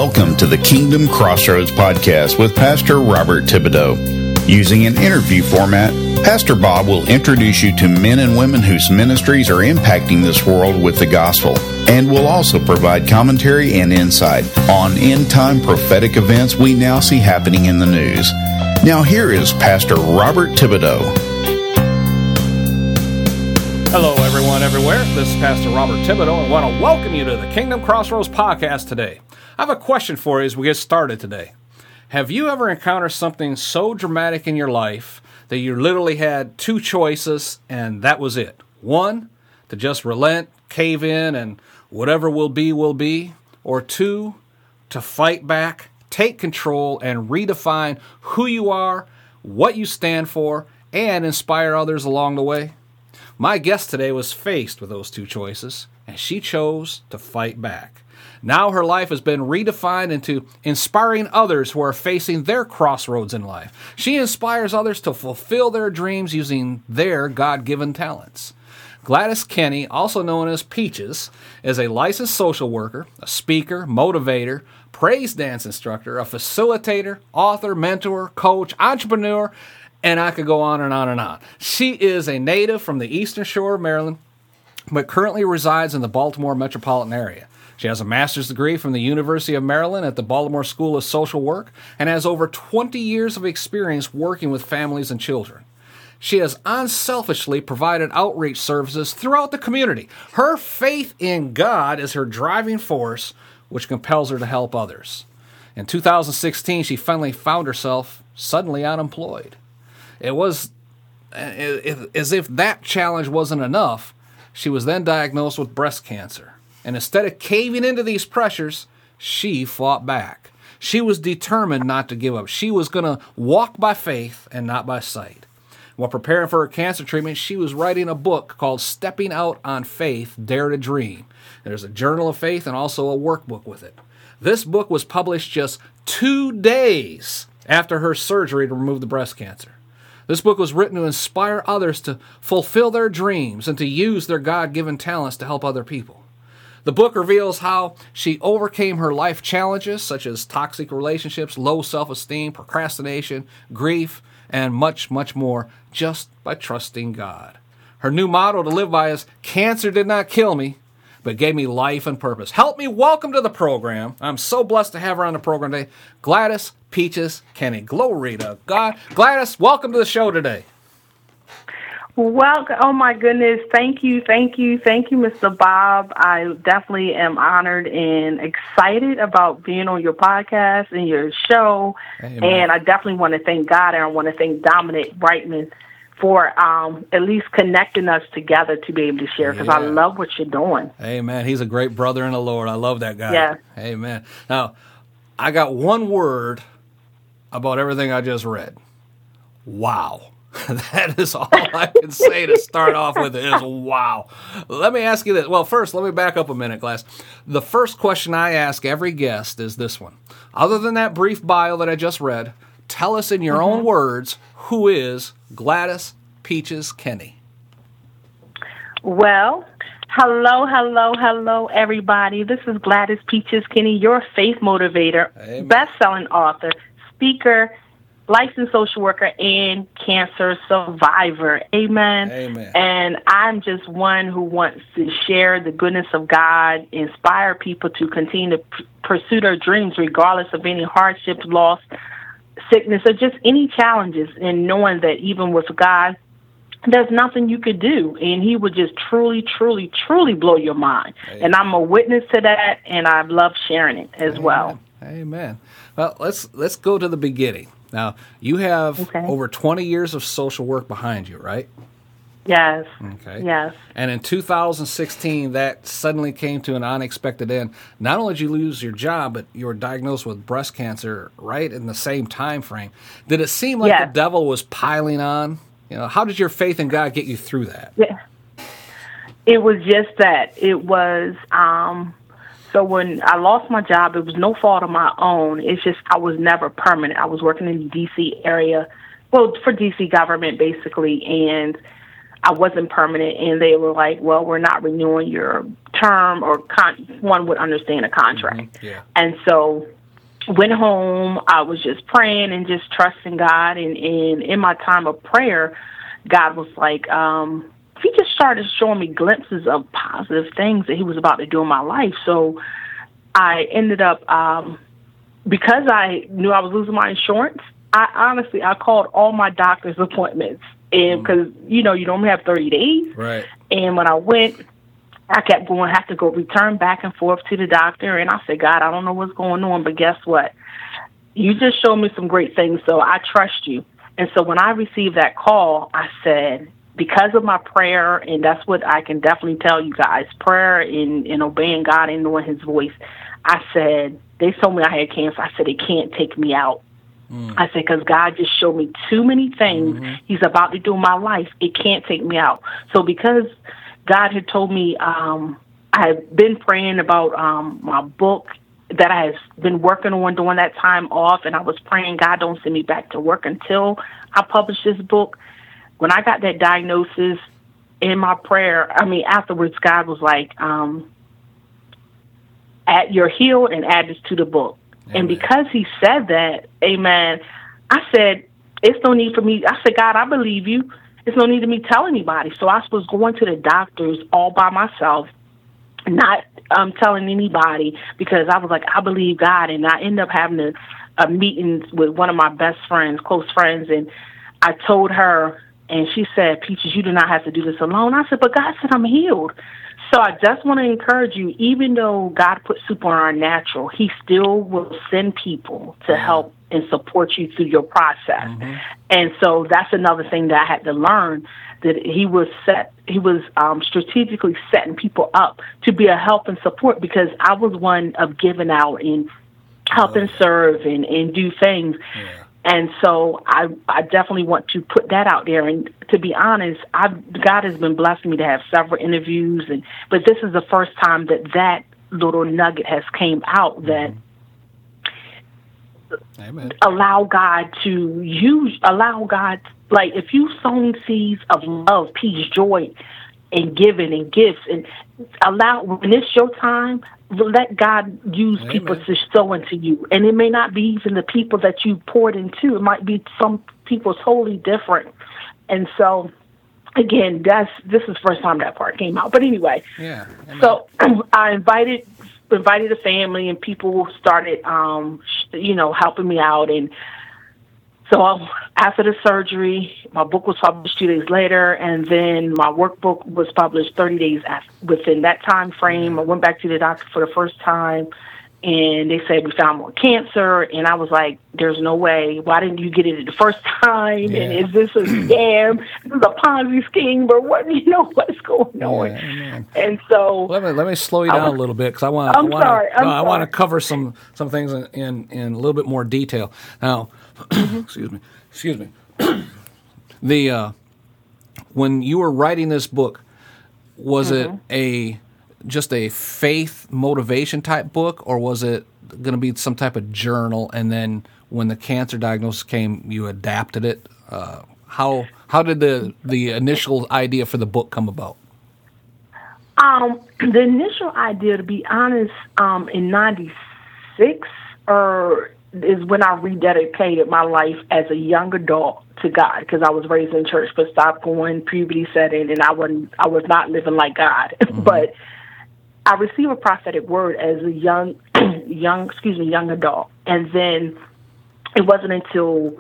Welcome to the Kingdom Crossroads podcast with Pastor Robert Thibodeau. Using an interview format, Pastor Bob will introduce you to men and women whose ministries are impacting this world with the gospel, and will also provide commentary and insight on end-time prophetic events we now see happening in the news. Now here is Pastor Robert Thibodeau. Hello, everyone, everywhere. This is Pastor Robert Thibodeau, and I want to welcome you to the Kingdom Crossroads podcast today. I have a question for you as we get started today. Have you ever encountered something so dramatic in your life that you literally had two choices, and that was it? One, to just relent, cave in, and whatever will be, or two, to fight back, take control, and redefine who you are, what you stand for, and inspire others along the way? My guest today was faced with those two choices, and she chose to fight back. Now her life has been redefined into inspiring others who are facing their crossroads in life. She inspires others to fulfill their dreams using their God-given talents. Gladys Kenney, also known as Peaches, is a licensed social worker, a speaker, motivator, praise dance instructor, a facilitator, author, mentor, coach, entrepreneur, and I could go on and on and on. She is a native from the Eastern Shore of Maryland, but currently resides in the Baltimore metropolitan area. She has a master's degree from the University of Maryland at the Baltimore School of Social Work and has over 20 years of experience working with families and children. She has unselfishly provided outreach services throughout the community. Her faith in God is her driving force, which compels her to help others. In 2016, she finally found herself suddenly unemployed. It was as if that challenge wasn't enough. She was then diagnosed with breast cancer. And instead of caving into these pressures, she fought back. She was determined not to give up. She was going to walk by faith and not by sight. While preparing for her cancer treatment, she was writing a book called Stepping Out on Faith, Dare to Dream. There's a journal of faith and also a workbook with it. This book was published just 2 days after her surgery to remove the breast cancer. This book was written to inspire others to fulfill their dreams and to use their God-given talents to help other people. The book reveals how she overcame her life challenges, such as toxic relationships, low self-esteem, procrastination, grief, and much, much more, just by trusting God. Her new motto to live by is, "Cancer did not kill me, but gave me life and purpose." Help me welcome to the program. I'm so blessed to have her on the program today, Gladys Peaches Kenney. Glory to God. Gladys, welcome to the show today. Welcome. Oh, my goodness. Thank you, Mr. Bob. I definitely am honored and excited about being on your podcast and your show. Amen. And I definitely want to thank God, and I want to thank Dominic Brightman for at least connecting us together to be able to share, because I love what you're doing. Amen. He's a great brother in the Lord. I love that guy. Yeah. Amen. Now, I got one word about everything I just read. Wow. That is all I can say to start off with is wow. Let me ask you this. Well, first, let me back up a minute, Glass. The first question I ask every guest is this one. Other than that brief bio that I just read, tell us in your own words, who is Gladys Peaches Kenney? Well, hello, everybody. This is Gladys Peaches Kenney, your faith motivator, Amen. Best-selling author, speaker, licensed social worker, and cancer survivor. Amen. Amen. And I'm just one who wants to share the goodness of God, inspire people to continue to pursue their dreams regardless of any hardships, loss, sickness, or just any challenges, and knowing that even with God, there's nothing you could do, and he would just truly blow your mind. Amen. And I'm a witness to that, and I love sharing it as Amen. well. Amen. Well, let's go to the beginning. Now, you have over 20 years of social work behind you, right? Yes. Okay. Yes. And in 2016, that suddenly came to an unexpected end. Not only did you lose your job, but you were diagnosed with breast cancer right in the same time frame. Did it seem like the devil was piling on? You know, how did your faith in God get you through that? Yeah. It was just that. It was, so when I lost my job, it was no fault of my own. It's just I was never permanent. I was working in the D.C. area, well, for D.C. government, basically, and I wasn't permanent. And they were like, well, we're not renewing your term or one would understand a contract. Mm-hmm. Yeah. And so went home. I was just praying and just trusting God. And in my time of prayer, God was like, he just started showing me glimpses of positive things that he was about to do in my life. So I ended up, because I knew I was losing my insurance, I called all my doctor's appointments. And because, you don't have 30 days. Right. And when I went, I kept going, have to go return back and forth to the doctor. And I said, God, I don't know what's going on, but guess what? You just showed me some great things, so I trust you. And so when I received that call, I said, because of my prayer, and that's what I can definitely tell you guys, prayer and obeying God and knowing his voice, I said, they told me I had cancer. I said, it can't take me out. I said, because God just showed me too many things he's about to do in my life. It can't take me out. So because God had told me, I had been praying about my book that I had been working on during that time off, and I was praying, God, don't send me back to work until I publish this book. When I got that diagnosis, in my prayer, afterwards, God was like, you're healed and add this to the book. Amen. And because he said that, amen, I said, it's no need for me. I said, God, I believe you. There's no need of me tell anybody. So I was going to the doctors all by myself, not telling anybody, because I was like, I believe God. And I ended up having a meeting with one of my best friends, close friends, and I told her, and she said, Peaches, you do not have to do this alone. I said, but God said I'm healed. So I just want to encourage you, even though God put super on our natural, he still will send people to help and support you through your process. And so that's another thing that I had to learn, that he was strategically setting people up to be a help and support, because I was one of giving out and help and serve and do things. And so I definitely want to put that out there. And to be honest, God has been blessing me to have several interviews, but this is the first time that little nugget has came out that Amen. allow God, like if you sown seeds of love, peace, joy, and giving and gifts, and when it's your time, let God use Amen. People to sow into you. And it may not be even the people that you poured into. It might be some people totally different. And so, again, this is the first time that part came out. But anyway, so I invited the family, and people started, helping me out. And so after the surgery, my book was published 2 days later, and then my workbook was published 30 days within that time frame. I went back to the doctor for the first time, and they said, we found more cancer. And I was like, there's no way. Why didn't you get it the first time? Yeah. And is this a scam? This is a Ponzi scheme, or what? What's going on? Yeah, and so let me slow you down a little bit, because I want to cover some things in a little bit more detail. Now, excuse me. When you were writing this book, was it just a faith motivation type book, or was it going to be some type of journal? And then when the cancer diagnosis came, you adapted it. How did the initial idea for the book come about? The initial idea, to be honest, in '96 is when I rededicated my life as a young adult to God, because I was raised in church but stopped going, puberty set in, and I was not living like God. But I received a prophetic word as a young adult, and then it wasn't until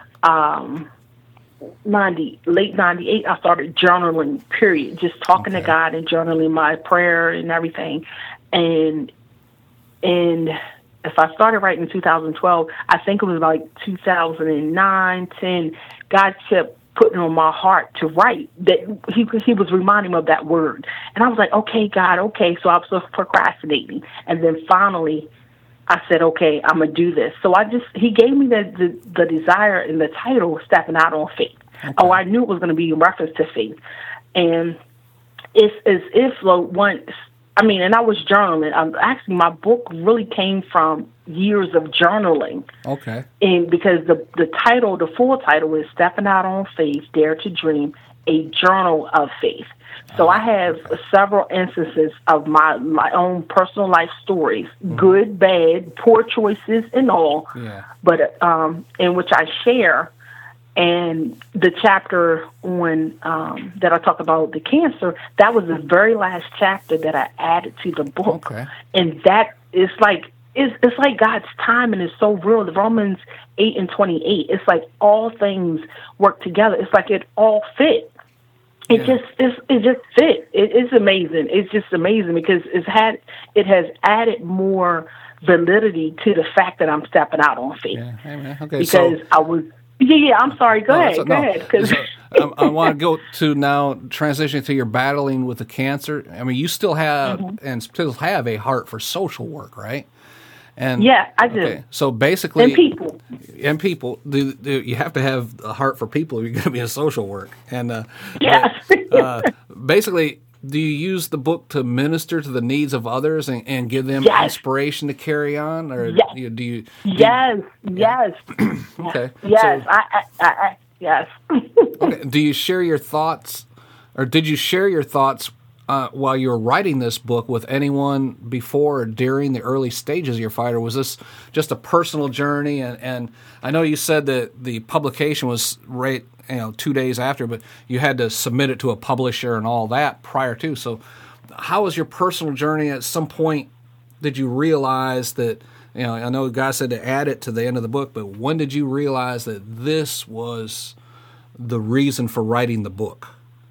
late '98 I started journaling. Period, just talking to God and journaling my prayer and everything, and if I started writing in 2012, I think it was like 2009, 10, God kept putting on my heart to write, that he was reminding me of that word. And I was like, okay, God, okay. So I was procrastinating. And then finally I said, okay, I'm going to do this. So he gave me the desire and the title, Stepping Out on Faith. Okay. Oh, I knew it was going to be in reference to faith. And it's as if and I was journaling. Actually, my book really came from years of journaling. Okay. And because the full title is Stepping Out on Faith, Dare to Dream, a journal of faith. So I have several instances of my own personal life stories, good, bad, poor choices, and all, but in which I share. And the chapter on that I talk about the cancer, that was the very last chapter that I added to the book. Okay. And that is like, it's like God's timing is so real. The Romans 8:28, it's like all things work together. It's like it all fit. It just fit. It's amazing. It's just amazing because it has added more validity to the fact that I'm stepping out on faith. Yeah. Amen. Okay. Because I was. Yeah, I'm sorry. Go ahead. Cause I want to go to now transition to your battling with the cancer. I mean, you still have and still have a heart for social work, right? And yeah, I do. Okay. So basically, and people, do you have to have a heart for people if you're going to be in social work. And basically, do you use the book to minister to the needs of others and give them inspiration to carry on, or do you? Yes. Okay. Yes, so, yes. Okay. Do you share your thoughts, or did you share your thoughts while you were writing this book with anyone before or during the early stages of your fight, or was this just a personal journey? And I know you said that the publication was 2 days after, but you had to submit it to a publisher and all that prior to. So how was your personal journey? At some point, did you realize that, I know God said to add it to the end of the book, but when did you realize that this was the reason for writing the book?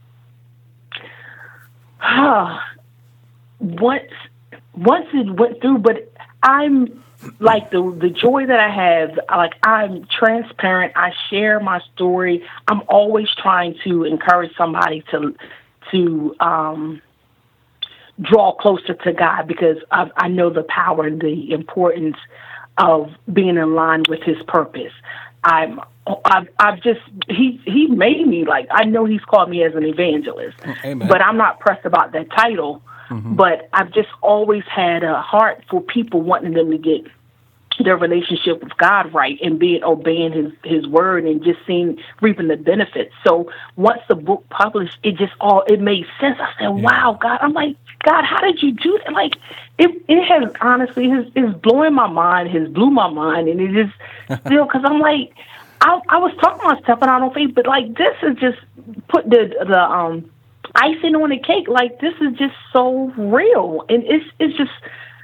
Once it went through, but I'm like the joy that I have, like I'm transparent. I share my story. I'm always trying to encourage somebody to draw closer to God, because I know the power and the importance of being in line with His purpose. He made me, like, I know He's called me as an evangelist, but I'm not pressed about that title. But I've just always had a heart for people, wanting them to get their relationship with God right and obeying His word and just reaping the benefits. So once the book published, it made sense. I said, wow, God. I'm like, God, how did you do that? Like, it has honestly, it's blowing my mind, has blew my mind. And it is still, because I'm like, I was talking about stepping out on faith, but like, this is just put the icing on the cake. Like, this is just so real. And it's just,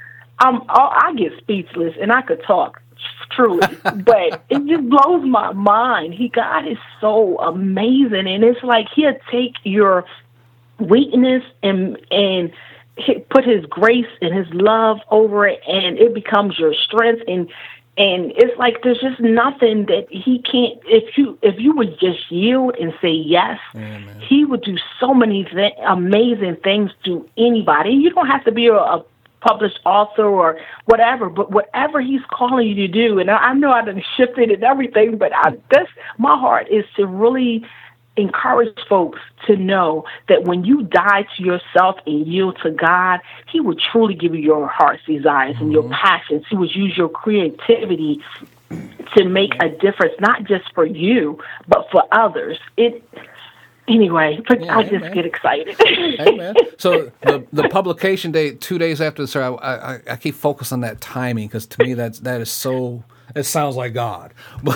I get speechless, and I could talk truly, but it just blows my mind. God is so amazing. And it's like, He'll take your weakness and put His grace and His love over it, and it becomes your strength. And it's like, there's just nothing that He can't. If you would just yield and say yes, He would do so many amazing things to anybody. You don't have to be a published author or whatever, but whatever He's calling you to do. And I know I done shifted and everything, but my heart is to really encourage folks to know that when you die to yourself and yield to God, He will truly give you your heart's desires and your passions. He will use your creativity to make a difference, not just for you, but for others. Anyway, I just get excited. Amen. So the publication date, 2 days after the story, I keep focused on that timing, because to me that is so. It sounds like God. But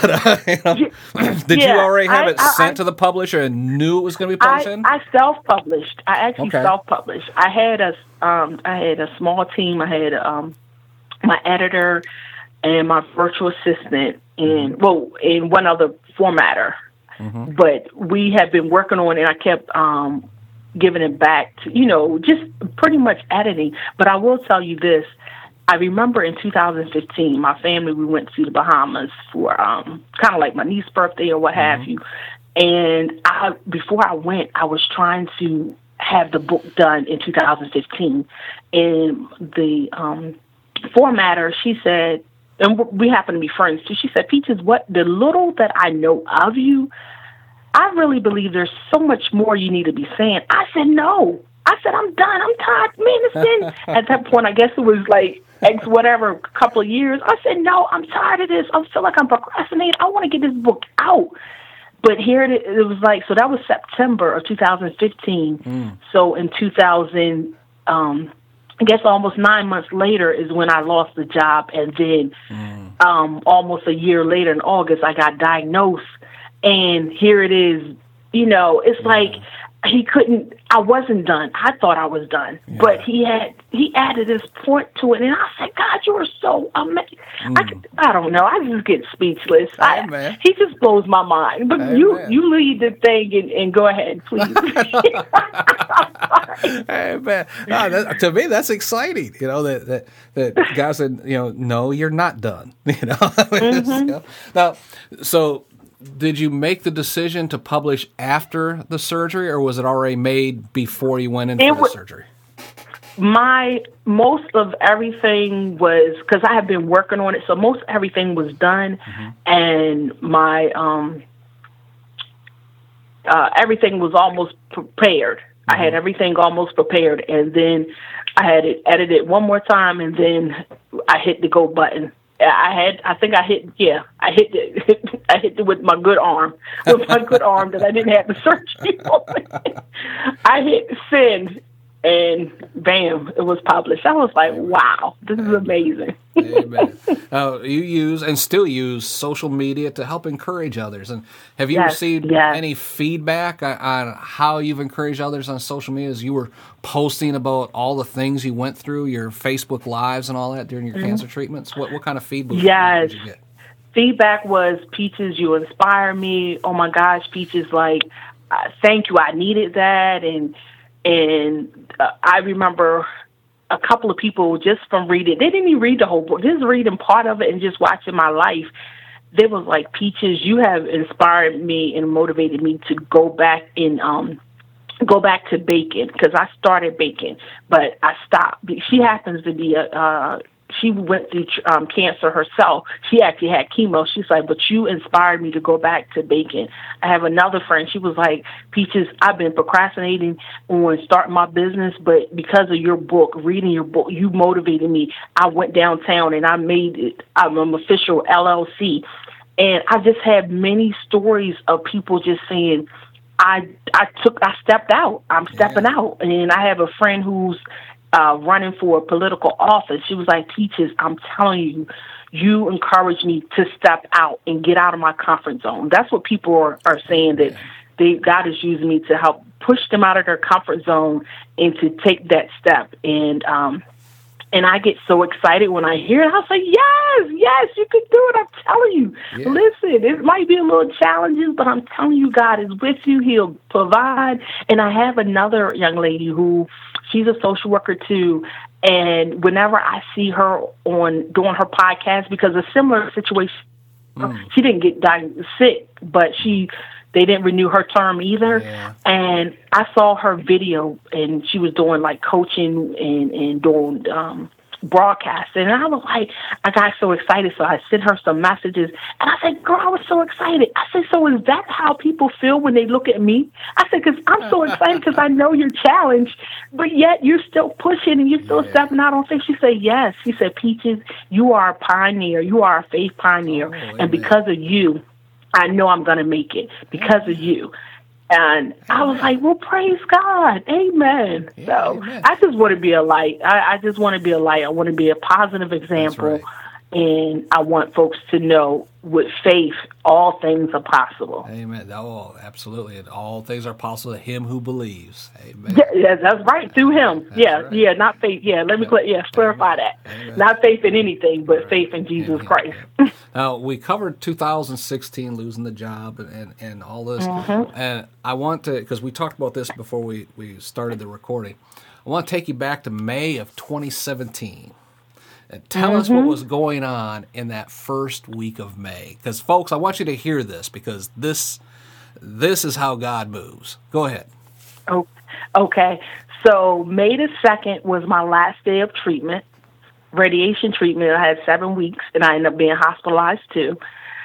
did you already have it sent to the publisher and knew it was going to be published? I self-published. I actually self-published. I had a small team. I had my editor and my virtual assistant, and one other formatter. But we had been working on it, and I kept giving it back to, just pretty much editing. But I will tell you this. I remember in 2015, my family, we went to the Bahamas for kind of like my niece's birthday or what have you. And before I went, I was trying to have the book done in 2015. And the formatter, she said, and we happen to be friends too, she said, Peaches, the little that I know of you, I really believe there's so much more you need to be saying. I said, no. I said, I'm done. I'm tired. Man, it's been, at that point, I guess it was like a couple of years. I said, no, I'm tired of this. I feel like I'm procrastinating. I want to get this book out. But here it was like, so that was September of 2015. So in 2000, I guess almost 9 months later is when I lost the job. And then almost a year later in August, I got diagnosed. And here it is, it's like I wasn't done. I thought I was done, but he added this point to it. And I said, God, you are so amazing. I don't know. I just get speechless. He just blows my mind. But you lead the thing and go ahead, please. Hey, man. To me, that's exciting. That God said, no, you're not done. Now, so did you make the decision to publish after the surgery, or was it already made before you went in for the surgery? Most of everything was, because I have been working on it, so most everything was done, and my everything was almost prepared. I had everything almost prepared, and then I had it edited one more time, and then I hit the go button. I hit it with my good arm, that I didn't have the surgery on. I hit send, and bam, it was published. I was like, wow, this is amazing. Amen. You use and still use social media to help encourage others. And have you received any feedback on how you've encouraged others on social media as you were posting about all the things you went through, your Facebook Lives and all that during your cancer treatments? What kind of feedback did you get? Feedback was, Peaches, you inspire me. Oh my gosh, Peaches, thank you. I needed that. And I remember a couple of people just from reading, they didn't even read the whole book, just reading part of it and just watching my life. They was like, Peaches, you have inspired me and motivated me to go back to baking, because I started baking, but I stopped. She happens to be she went through cancer herself. She actually had chemo. She's like, but you inspired me to go back to baking. I have another friend. She was like, Peaches, I've been procrastinating on starting my business, but because of your book, reading your book, you motivated me. I went downtown and I made it. I'm an official LLC. And I just had many stories of people just saying, I stepped out. I'm stepping out. And I have a friend who's running for a political office. She was like, Peaches, I'm telling you, you encouraged me to step out and get out of my comfort zone. That's what people are saying, that God is using me to help push them out of their comfort zone and to take that step. And I get so excited when I hear it. I say, yes, you can do it. I'm telling you. Yeah. Listen, it might be a little challenging, but I'm telling you, God is with you. He'll provide. And I have another young lady who, she's a social worker too. And whenever I see her doing her podcast, because a similar situation, she didn't get sick, but they didn't renew her term either. Yeah. And I saw her video, and she was doing coaching and doing broadcasts. And I was like, I got so excited. So I sent her some messages, and I said, girl, I was so excited. I said, so is that how people feel when they look at me? I said, because I'm so excited because I know you're challenged, but yet you're still pushing and you're still stepping out on faith. She said, yes. She said, Peaches, you are a pioneer. You are a faith pioneer. And because of you, I know I'm going to make it because of you. And I was like, well, praise God. Amen. Yeah, so amen. I just want to be a light. I just want to be a light. I want to be a positive example. That's right. And I want folks to know with faith, all things are possible. Amen. Oh, absolutely. And all things are possible to him who believes. Amen. Yeah, that's right. Through him. Right. Not faith. Yeah, let me clarify that. Amen. Not faith in anything, but faith in Jesus Christ. Now, we covered 2016, losing the job and all this. Mm-hmm. And I want to, because we talked about this before we started the recording, I want to take you back to May of 2017. And tell us what was going on in that first week of May. Because, folks, I want you to hear this, because this is how God moves. Go ahead. Oh, okay. So May the 2nd was my last day of treatment, radiation treatment. I had 7 weeks, and I ended up being hospitalized, too.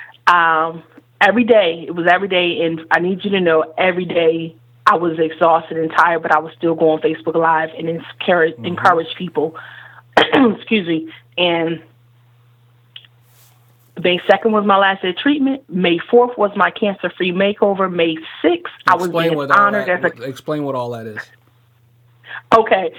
Every day, it was every day, and I need you to know, every day I was exhausted and tired, but I was still going Facebook Live and encourage people. Excuse me. And May 2nd was my last day of treatment. May 4th was my cancer-free makeover. May 6th, I was being honored as a... Explain what all that is. Okay.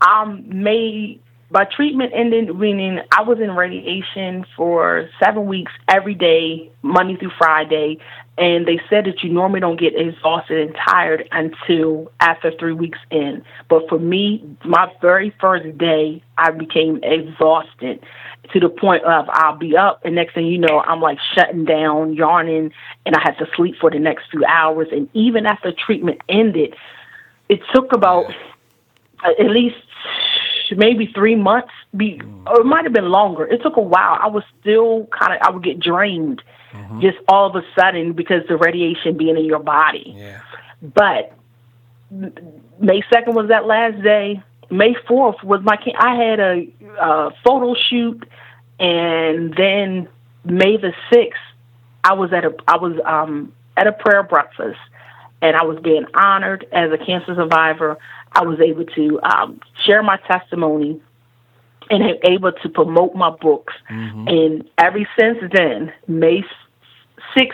My treatment ended, meaning I was in radiation for 7 weeks every day, Monday through Friday, and they said that you normally don't get exhausted and tired until after 3 weeks in. But for me, my very first day, I became exhausted to the point of I'll be up, and next thing you know, I'm like shutting down, yawning, and I had to sleep for the next few hours. And even after treatment ended, it took about at least maybe 3 months, or it might have been longer. It took a while. I was still I would get drained just all of a sudden because the radiation being in your body. Yeah. But May 2nd was that last day. May 4th was I had a photo shoot, and then May the 6th, I was at a prayer breakfast, and I was being honored as a cancer survivor. I was able to share my testimony and able to promote my books. And ever since then, May 6,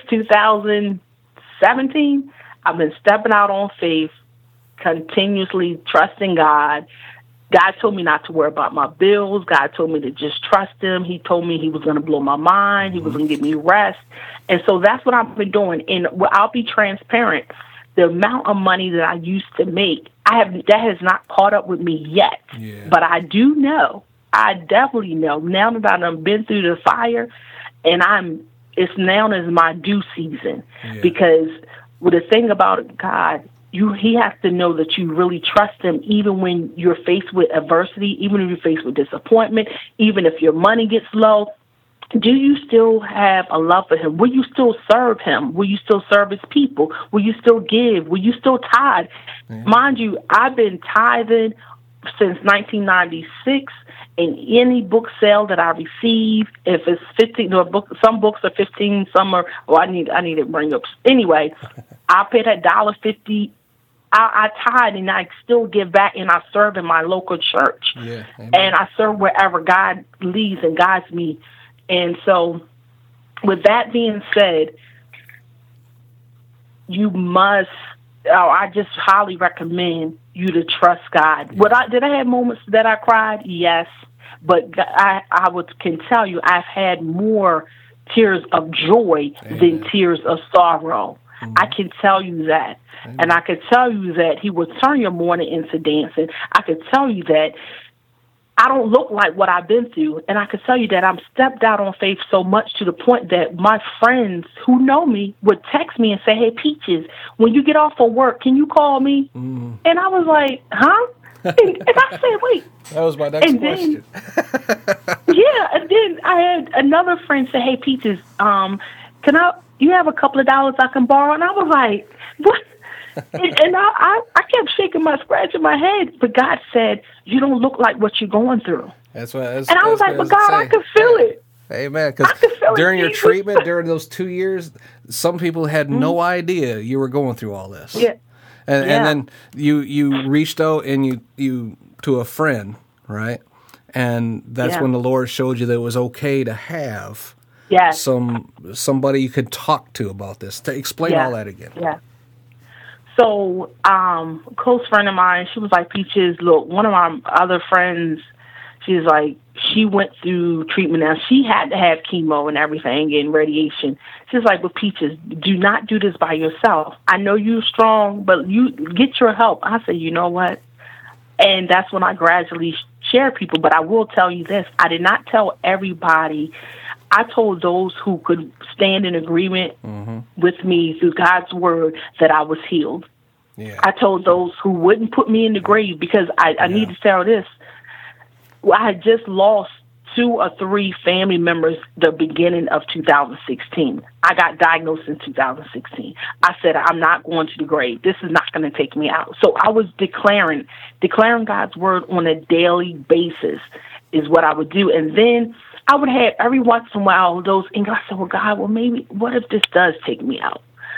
2017, I've been stepping out on faith, continuously trusting God. God told me not to worry about my bills. God told me to just trust him. He told me he was going to blow my mind. He was going to give me rest. And so that's what I've been doing. And I'll be transparent. The amount of money that I used to make, that has not caught up with me yet. Yeah. But I definitely know, now that I've been through the fire, and it's now is my due season. Yeah. Because the thing about God, he has to know that you really trust him, even when you're faced with adversity, even if you're faced with disappointment, even if your money gets low. Do you still have a love for him? Will you still serve him? Will you still serve his people? Will you still give? Will you still tithe? Yeah. Mind you, I've been tithing since 1996. In any book sale that I receive, if it's 15, some books are 15, some are. Oh, I need to bring up. Anyway, I pay that $1.50. I tithe, and I still give back, and I serve in my local church. Yeah, and I serve wherever God leads and guides me. And so, with that being said, you must. I just highly recommend you to trust God. Yeah. Did I have moments that I cried? Yes, but I can tell you I've had more tears of joy than tears of sorrow. I can tell you that. And I can tell you that he will turn your mourning into dancing. I can tell you that I don't look like what I've been through. And I can tell you that I'm stepped out on faith so much to the point that my friends who know me would text me and say, "Hey, Peaches, when you get off of work, can you call me?" And I was like, huh? And I said, wait. That was my next question. Yeah, and then I had another friend say, "Hey, Peaches, you have a couple of dollars I can borrow?" And I was like, what? and I kept scratching my head. But God said, "You don't look like what you're going through." And I was like, "But God, I can feel it." Amen. Because during your treatment, during those 2 years, some people had no idea you were going through all this. Yeah. And then you reached out and you to a friend, right? And that's when the Lord showed you that it was okay to have somebody you could talk to about this. To explain all that again. Yeah. So, a close friend of mine, she was like, "Peaches, look, one of my other friends, she's like, she went through treatment now. She had to have chemo and everything and radiation. She's like, "But Peaches, do not do this by yourself. I know you're strong, but you get your help." I said, "You know what?" And that's when I gradually shared people. But I will tell you this. I did not tell everybody. I told those who could stand in agreement with me through God's word that I was healed. Yeah. I told those who wouldn't put me in the grave, because I need to tell this. I had just lost 2 or 3 family members the beginning of 2016. I got diagnosed in 2016. I said, "I'm not going to the grave. This is not going to take me out." So I was declaring God's word on a daily basis is what I would do. And then I would have every once in a while those, and I said, "Well, God, maybe what if this does take me out?"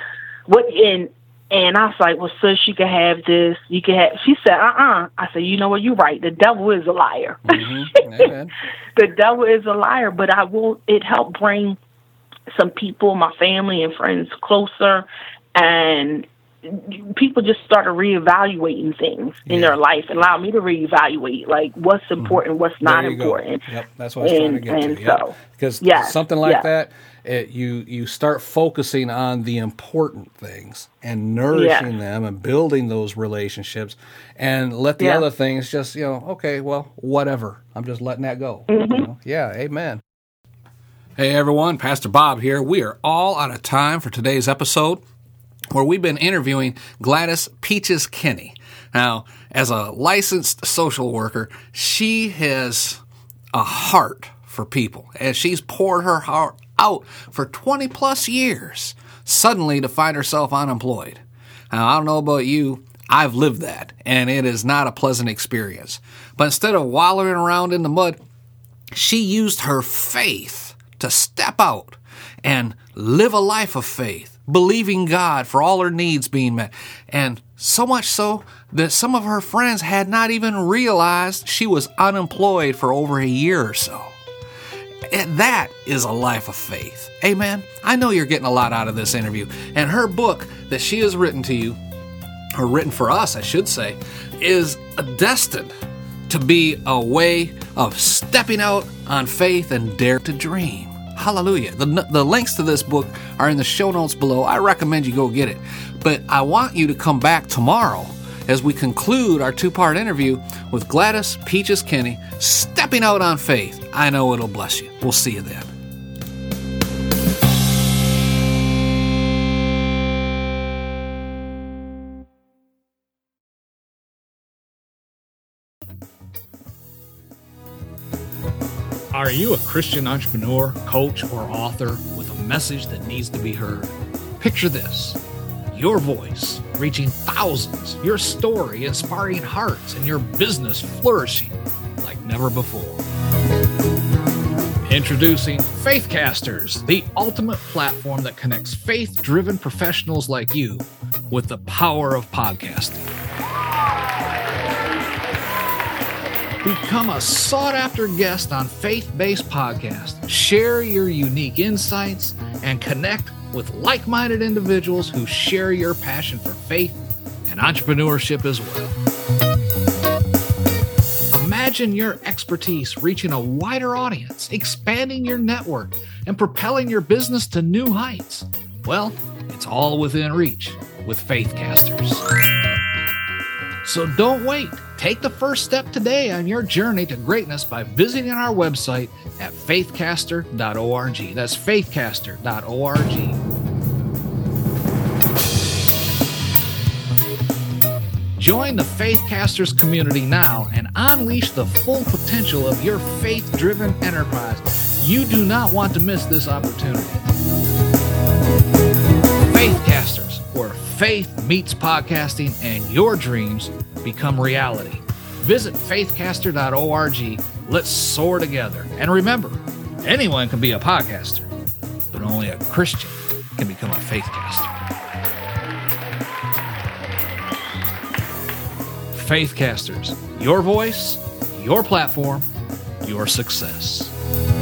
And I was like, "Well, sis, you can have this. You can have." She said, I said, "You know what? You're right. The devil is a liar." Amen. The devil is a liar. But it helped bring some people, my family and friends closer, and people just started reevaluating things in their life and allowed me to reevaluate, like, what's important, what's not important. Yep, that's what I was trying to get to. So, because something like that, you start focusing on the important things and nourishing them and building those relationships, and let the other things just, okay, well, whatever. I'm just letting that go. Yeah, amen. Hey, everyone, Pastor Bob here. We are all out of time for today's episode, where we've been interviewing Gladys Peaches Kenny. Now, as a licensed social worker, she has a heart for people, as she's poured her heart out for 20 plus years, suddenly to find herself unemployed. Now, I don't know about you, I've lived that, and it is not a pleasant experience. But instead of wallowing around in the mud, she used her faith to step out and live a life of faith, believing God for all her needs being met. And so much so that some of her friends had not even realized she was unemployed for over a year or so. And that is a life of faith. Amen. I know you're getting a lot out of this interview. And her book that she has written to you, or written for us, I should say, is destined to be a way of stepping out on faith and dare to dream. Hallelujah. The links to this book are in the show notes below. I recommend you go get it. But I want you to come back tomorrow as we conclude our two-part interview with Gladys Peaches Kenny, stepping out on faith. I know it'll bless you. We'll see you then. Are you a Christian entrepreneur, coach, or author with a message that needs to be heard? Picture this: your voice reaching thousands, your story inspiring hearts, and your business flourishing like never before. Introducing Faithcasters, the ultimate platform that connects faith-driven professionals like you with the power of podcasting. Become a sought-after guest on faith-based podcasts. Share your unique insights and connect with like-minded individuals who share your passion for faith and entrepreneurship as well. Imagine your expertise reaching a wider audience, expanding your network, and propelling your business to new heights. Well, it's all within reach with Faithcasters. So don't wait. Take the first step today on your journey to greatness by visiting our website at faithcaster.org. That's faithcaster.org. Join the Faithcasters community now and unleash the full potential of your faith-driven enterprise. You do not want to miss this opportunity. Faithcasters, where faith meets podcasting and your dreams become reality. Visit faithcaster.org. Let's soar together. And remember, anyone can be a podcaster, but only a Christian can become a faithcaster. Faithcasters, your voice, your platform, your success.